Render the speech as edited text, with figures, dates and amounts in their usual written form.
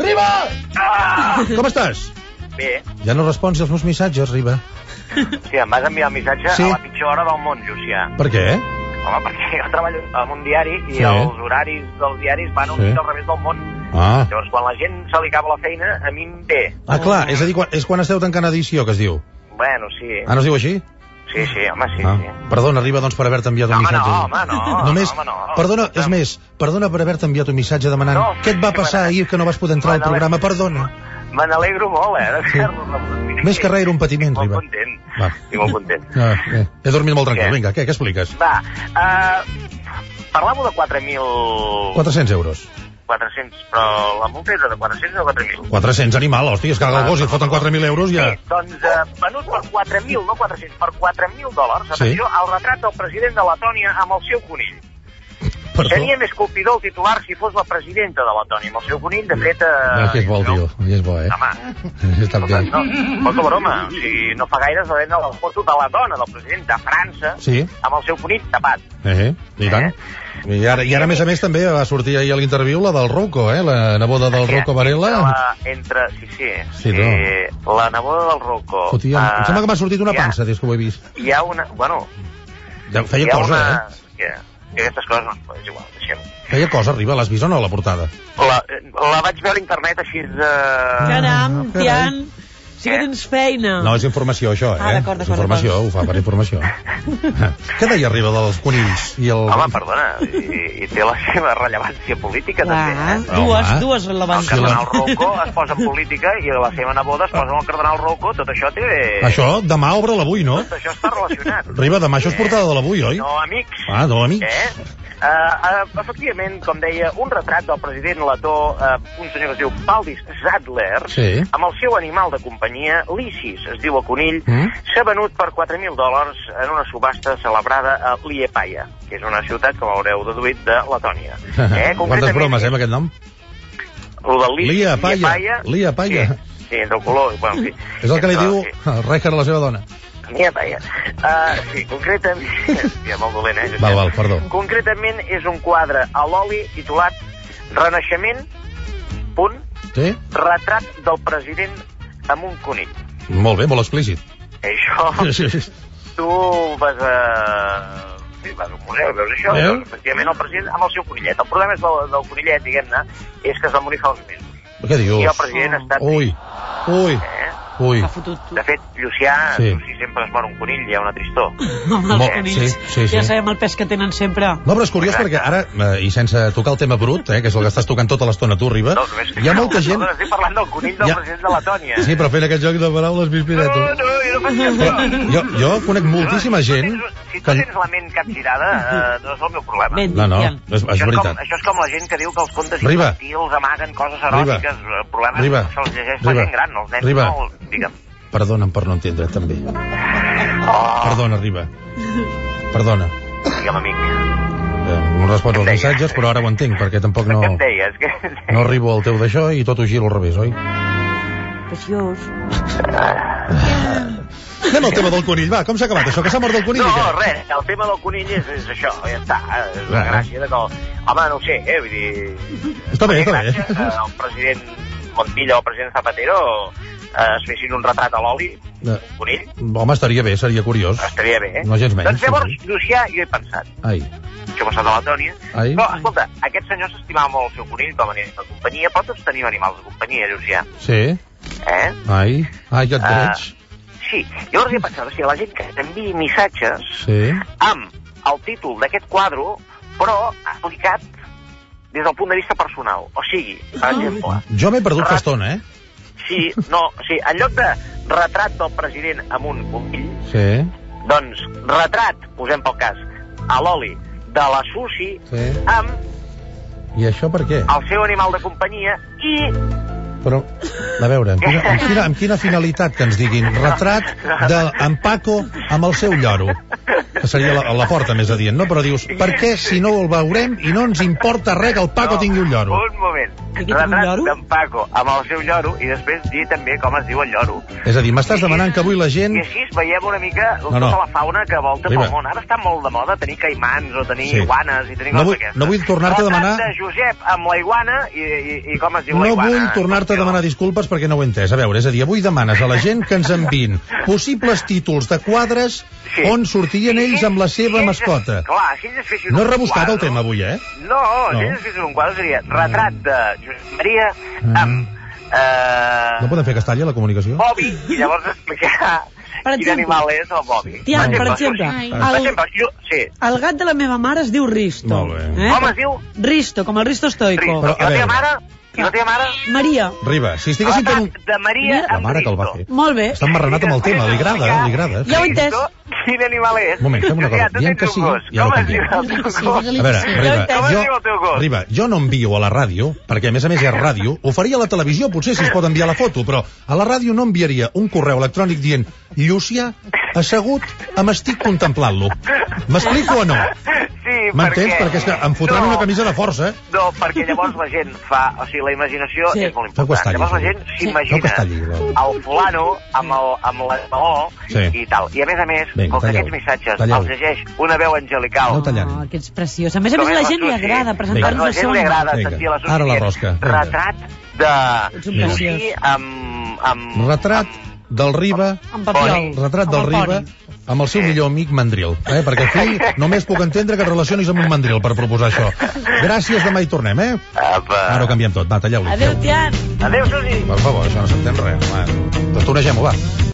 Riba! Com estàs? Bé. Ja no respons als meus missatges, Riba. Sí, em vas enviar el missatge a la pitjor hora del món, Llucià. Per què? Home, perquè jo treballo en un diari i els horaris dels diaris van un mica al revés del món. Llavors, quan la gent se li acaba la feina, a mi em ve. Ah, clar, és a dir, és quan esteu tancant edició, que es diu. Bueno, sí. Ah, no es diu així? Sí, home, sí. Perdona, Riba, doncs, per haver-te enviat un missatge. Home, no. Perdona, és més, perdona per haver-te enviat un missatge demanant què et va passar ahir que no vas poder entrar al programa, perdona. Me n'alegro molt, de fer-lo. Més que res era un patiment, Riba. Estic molt content. He dormit molt tranquil, vinga, què expliques? Va, parlàvem de 4.000... 400 euros. 400, però la multa era de 400 o 4.000? 400, animal, hòstia, es caga el gos i et foten 4.000 euros ja. Sí, doncs venut per 4.000, no 400, per 4.000 $, atenció, el retrat del president de Letònia amb el seu conill. Seria més colpidor el titular si fos la presidenta de Letònia amb el seu conill, de fet... Que és bo, tio, és bo, Home, està bé. Molta broma, o sigui, no fa gaire es va vendre la foto de la dona del president de França amb el seu conill tapat. I tant. I ara, a més a més, també va sortir ahir a l'interviu la del Rocco, la neboda del Rocco Varela. Sí, la neboda del Rocco. Em sembla que m'ha sortit una pansa des que ho he vist. Hi ha una... Bueno... Feia cosa, I aquestes coses no, és igual, deixem. Feia cosa, Riba, l'has vist o no, la portada? La vaig veure a internet així Caram, Tian, sí que tens feina. No, és informació, això, d'acord. És informació, ho fa per informació. Què deia Riba dels conills? Home, perdona, i té la seva rellevància política, també. Dues rellevàncies. El cardenal Rocco es posa en política i la seva neboda es posa en el cardenal Rocco, tot això té... Això, demà obre l'Avui, no? Tot això està relacionat. Riba, demà això és portada de l'Avui, oi? No, amics. No, amics. Efectivament, com deia, un retrat del president letó, un senyor que es diu Valdis Zadler, amb el seu animal de companyia, Lysis, es diu el conill, s'ha venut per 4.000 $, en una subhasta celebrada a Liepaja, que és una ciutat, com haureu deduït, de Letònia. Quantes bromes, amb aquest nom? El del Liepaja. Liepaja. Sí, entre el color... Bueno, sí. És el que li diu el Rijkaard a la seva dona. Sí, concretament... Hòstia, molt dolent, Val, perdó. Concretament és un quadre a l'oli titulat Renaixement, retrat del president amb un conill. Molt bé, molt explícit. Això... Tu vas a un museu, veus això? Efectivament, el president amb el seu conillet. El problema és del conillet, diguem-ne, és que es va morir fa uns mesos. Què dius? I el president ha estat... Ui. De fet, Llucià, si sempre es mor un conill, hi ha una tristor. Home, els conills, ja sabem el pes que tenen sempre. No, però és curiós perquè ara, i sense tocar el tema brut, que és el que estàs tocant tota l'estona tu, Riba, hi ha molta gent... No, estic parlant del conill del president de Letònia. Sí, però fent aquest joc de paraules m'inspireto. No, jo no faig això. Jo conec moltíssima gent... Si tu tens la ment capgirada, no és el meu problema. No, és veritat. Això és com la gent que diu que els contes infantils amaguen coses eròtiques. El problema és que se'ls llegeix la gent gran, els nens no... Digue'm. Perdona'm per no entendre, també. Perdona, Riba. Perdona. Digue'm, amic. No respons als missatges, però ara ho entenc, perquè tampoc no... Què em deies? No arribo al teu d'això i tot ho giro al revés, oi? Preciós. Anem al tema del conill, va, com s'ha acabat això? Que s'ha mort el conill? No, res, el tema del conill és això, ja està. És la gràcia de que... Home, no ho sé, vull dir... Està bé. El president Montilla o el president Zapatero es fessin un retrat a l'oli, un conill. Home, estaria bé, seria curiós. Estaria bé, No gens menys. Doncs llavors, Llucià, jo he pensat. Això ha passat a Letònia. Però, escolta, aquest senyor s'estimava molt el seu conill com a animal de companyia, però tots tenim animals de companyia, Llucià. Sí. Ai, ja et veig. Sí, llavors he pensat, la gent que t'enviï missatges amb el títol d'aquest quadre, però aplicat des del punt de vista personal. O sigui, per exemple... Jo m'he perdut fa estona, Sí, en lloc de retrat del president amb un conill, doncs retrat, posem pel cas, a l'oli de la Susi amb... I això per què? El seu animal de companyia i... Però, a veure, amb quina finalitat que ens diguin retrat d'en Paco amb el seu lloro? seria la porta més adient, no? Però dius, per què si no el veurem i no ens importa res que el Paco tingui un lloro? Un moment. Retrat d'en Paco amb el seu lloro i després dir també com es diu el lloro. És a dir, m'estàs demanant que avui la gent... I així veiem una mica tota la fauna que volta pel món. Ara està molt de moda tenir caimans o tenir iguanes i tenir coses d'aquestes. No vull tornar-te a demanar... Retrat de Josep amb la iguana i com es diu la iguana. No vull tornar-te a demanar disculpes perquè no ho he entès. A veure, és a dir, avui demanes a la gent que ens enviïn possibles títols de quadres on sortirien ells amb la seva mascota. Clar, si ells es fessin no és rebuscat el tema avui, eh? No, si ells es fessin un quadre seria retrat de Josep Maria amb... No podem fer castalla, la comunicació? Bobby, i llavors explicar quin animal és el Bobby. Tian, per exemple, el gat de la meva mare es diu Risto. Molt bé. Com es diu? Risto, com el Risto Stoico. Però, I la teva mare? I la teva mare? Maria. Riba, si estiguessin per un... de Maria la mare que el va fer. Molt bé. Està emmarranat amb el tema, li agrada. Ja ho he entès. Quin animal és? Un moment, fem una cosa. Diem que sí, ja ho canviem. A veure, Riba, jo no envio a la ràdio, perquè a més és ràdio, ho faria a la televisió, potser si es pot enviar la foto, però a la ràdio no enviaria un correu electrònic dient Llucià, assegut, m'estic contemplant-lo. M'explico o no? Sí, m'entens? Perquè és que em fotran una camisa de força. No, perquè llavors la gent fa... O sigui, la imaginació és molt important. Llavors la gent s'imagina el fulano amb la maó i tal. I a més, com que aquests missatges els llegeix una veu angelical... No, que ets preciós. A més, la gent li agrada presentar-nos el seu... A la gent li agrada sentir la Ara la rosca. Retrat de... Lucí amb... Retrat del Riba... Retrat del Riba amb el seu millor amic mandril, perquè aquí només puc entendre que et relacionis amb un mandril per proposar això. Gràcies, demà hi tornem, eh? Ara ho canviem tot, va, talleu-li. Adéu, Tian. Adéu, Susi. Per favor, això no s'entén res. Detonegem-ho, va.